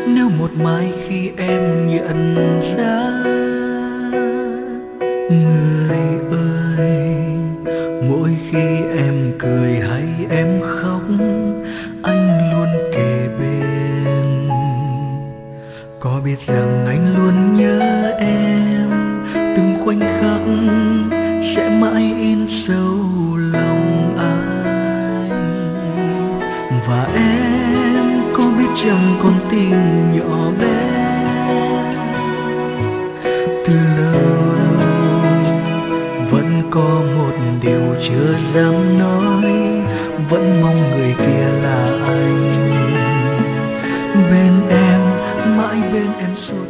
Nếu một mai khi em nhận ra, người ơi, mỗi khi em cười hay em khóc, anh luôn kề bên. Có biết rằng anh luôn nhớ em, từng khoảnh khắc sẽ mãi in sâu lòng anh. Và em có biết rằng con tim nhỏ bé từ lâu vẫn có một điều chưa dám nói, vẫn mong người kia là anh. Bên em, mãi bên em suốt